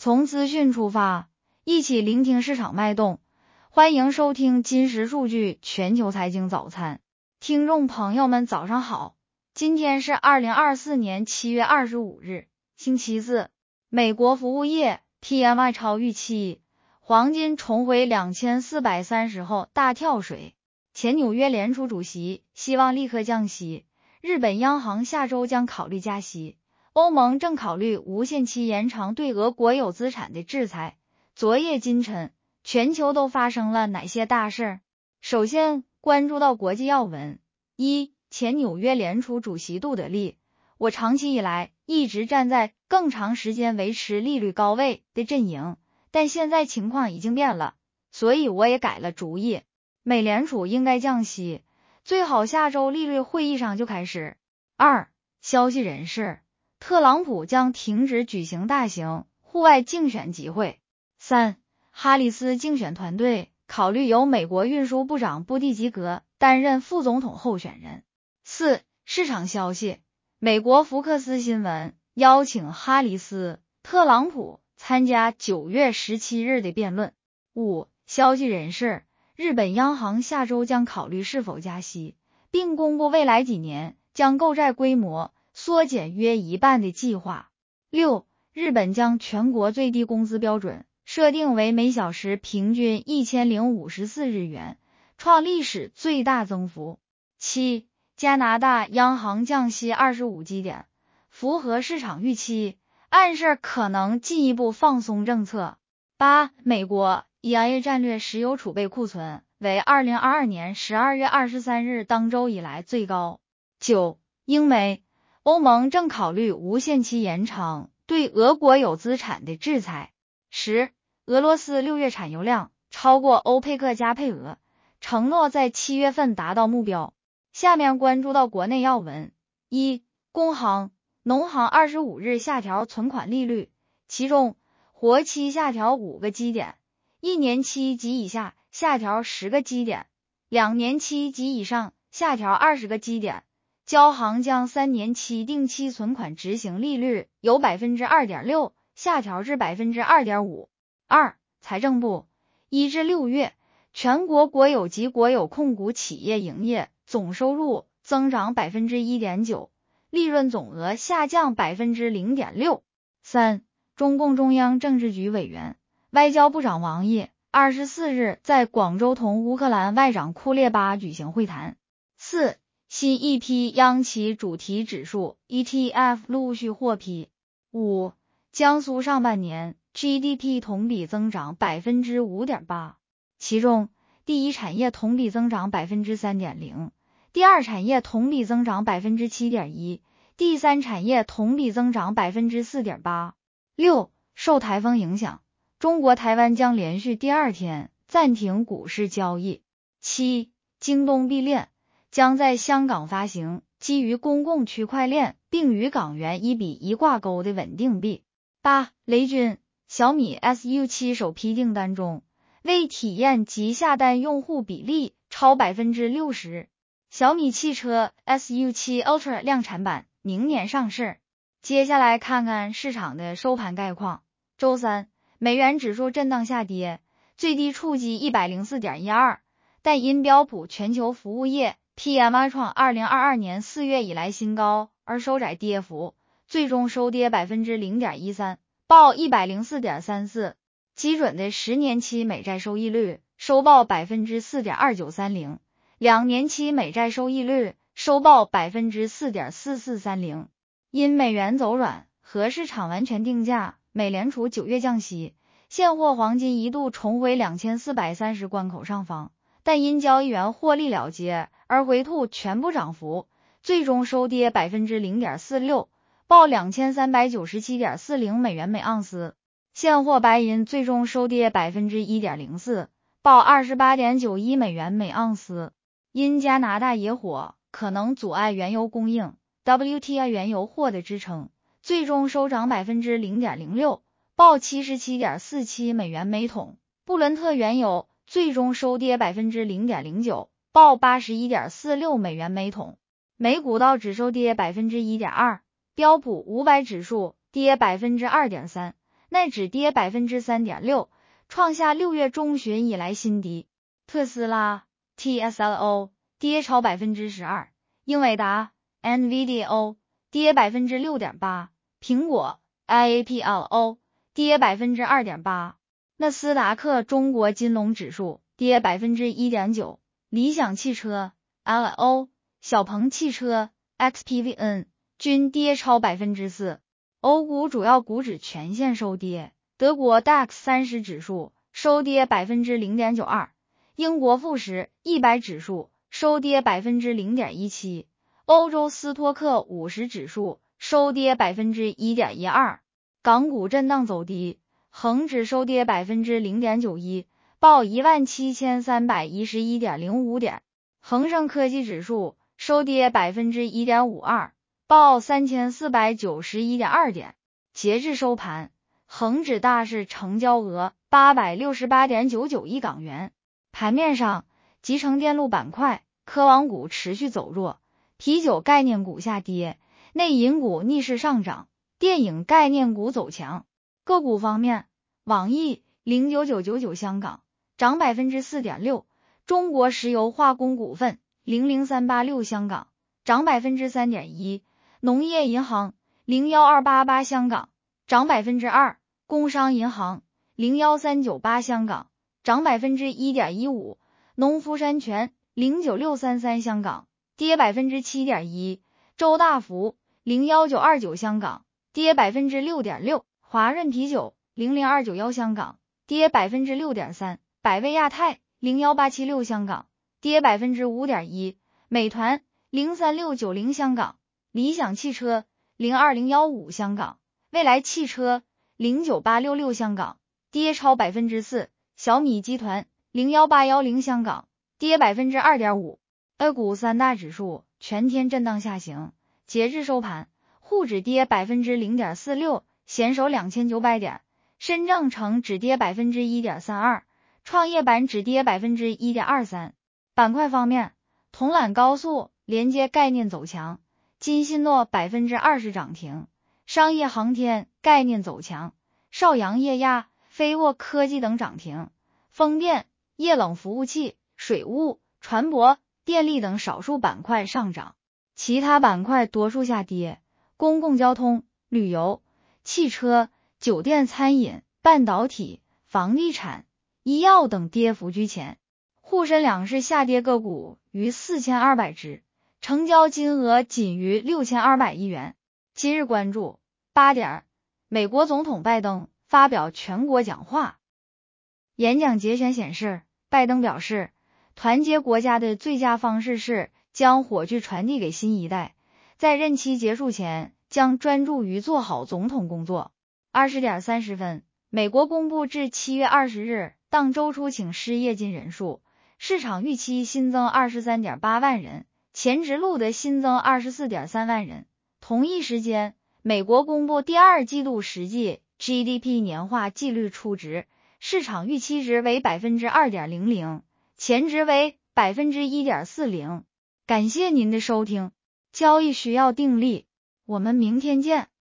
从资讯出发，一起聆听市场脉动。欢迎收听金石数据全球财经早餐。听众朋友们早上好，今天是2024年7月25日，星期四。美国服务业 PMI 超预期，黄金重回2430后大跳水。前纽约联储主席希望立刻降息，日本央行下周将考虑加息，欧盟正考虑无限期延长对俄国有资产的制裁。昨夜今晨，全球都发生了哪些大事？首先关注到国际要闻。一、前纽约联储主席杜德利，我长期以来一直站在更长时间维持利率高位的阵营，但现在情况已经变了，所以我也改了主意。美联储应该降息，最好下周利率会议上就开始。二、消息人士，特朗普将停止举行大型户外竞选集会。三、哈里斯竞选团队考虑由美国运输部长布蒂吉格担任副总统候选人。四、市场消息，美国福克斯新闻邀请哈里斯、特朗普参加9月17日的辩论。五、消息人士，日本央行下周将考虑是否加息，并公布未来几年将购债规模缩减约一半的计划。六、日本将全国最低工资标准设定为每小时平均1054日元，创历史最大增幅。七、加拿大央行降息25基点，符合市场预期，暗示可能进一步放松政策。八、美国 EIA 战略石油储备库存为2022年12月23日当周以来最高。九、英美，欧盟正考虑无限期延长对俄国有资产的制裁。十、俄罗斯6月产油量超过欧佩克加配额，承诺在7月份达到目标。下面关注到国内要闻。一、工行、农行25日下调存款利率，其中活期下调5个基点，1年期及以下下调10个基点，2年期及以上下调20个基点。交行将3年期定期存款执行利率由 2.6% 下调至 2.5%。二、财政部1至6月全国国有及国有控股企业营业总收入增长 1.9%， 利润总额下降 0.6%。三、中共中央政治局委员、外交部长王毅24日在广州同乌克兰外长库列巴举行会谈。四、新一批央企主题指数 ETF 陆续获批。五、江苏上半年 GDP 同比增长 5.8%， 其中第一产业同比增长 3.0%， 第二产业同比增长 7.1%， 第三产业同比增长 4.8%。六、受台风影响，中国台湾将连续第二天暂停股市交易。七、京东币链将在香港发行基于公共区块链并与港元1:1挂钩的稳定币。八、雷军，小米 SU7 首批订单中，为体验及下单用户比例超 60%， 小米汽车 SU7 Ultra 量产版明年上市。接下来看看市场的收盘概况。周三，美元指数震荡下跌，最低触及 104.12， 但因标普全球服务业 PMI 创2022年4月以来新高而收窄跌幅，最终收跌 0.13%， 报 104.34。 基准的10年期美债收益率收报 4.2930， 2年期美债收益率收报 4.4430。 因美元走软和市场完全定价美联储9月降息，现货黄金一度重回2430关口上方，但因交易员获利了结而回吐全部涨幅，最终收跌 0.46%， 报 2397.40 美元每盎司。现货白银最终收跌 1.04%， 报 28.91 美元每盎司。因加拿大野火可能阻碍原油供应， WTI 原油获得支撑，最终收涨 0.06%， 报 77.47 美元每桶。布伦特原油最终收跌 0.09%， 报 81.46 美元每桶。美股道指收跌 1.2%， 标普500指数跌 2.3%， 奈指跌 3.6%， 创下6月中旬以来新低。特斯拉 TSLO 跌超 12%， 英伟达 NVIDIA 跌 6.8%， 苹果 IAPLO 跌 2.8%， 纳斯达克中国金龙指数跌 1.9%， 理想汽车 LO、 小鹏汽车 XPVN 均跌超 4%。 欧股主要股指全线收跌，德国 DAX 30指数收跌 0.92%， 英国富时100指数收跌 0.17%， 欧洲斯托克50指数收跌 1.12%。 港股震荡走低，恒指收跌 0.91%， 报 17,311.05 点，恒生科技指数收跌 1.52%， 报 3,491.2 点。截至收盘，恒指大市成交额 868.99 亿港元。盘面上，集成电路板块、科网股持续走弱，啤酒概念股下跌，内银股逆势上涨，电影概念股走强。个股方面，网易09999香港涨 4.6%， 中国石油化工股份00386香港涨 3.1%， 农业银行01288香港涨 2%， 工商银行01398香港涨 1.15%， 农夫山泉09633香港跌 7.1%， 周大福01929香港跌 6.6%， 华润啤酒00291香港跌 6.3%， 百威亚太01876香港跌 5.1%， 美团03690香港，理想汽车02015香港，蔚来汽车09866香港跌超 4%， 小米集团01810香港跌 2.5%。 A 股三大指数全天震荡下行，截至收盘，沪指跌 0.46%， 险守2900点，深证成指跌 1.32%， 创业板指跌 1.23%。 板块方面，铜缆高速连接概念走强，金信诺 20% 涨停，商业航天概念走强，邵阳液压、飞沃科技等涨停，风电、液冷服务器、水务、船舶、电力等少数板块上涨，其他板块多数下跌，公共交通、旅游、汽车、酒店餐饮、半导体、房地产、医药等跌幅居前。沪深两市下跌个股逾4200只，成交金额仅逾6200亿元。今日关注8点，美国总统拜登发表全国讲话。演讲节选显示，拜登表示，团结国家的最佳方式是将火炬传递给新一代，在任期结束前将专注于做好总统工作。20点30分，美国公布至7月20日当周出请失业金人数，市场预期新增 23.8 万人，前值录得新增 24.3 万人。同一时间，美国公布第二季度实际 GDP 年化季率初值，市场预期值为 2.00%， 前值为 1.40%。 感谢您的收听，交易需要定力，我们明天见。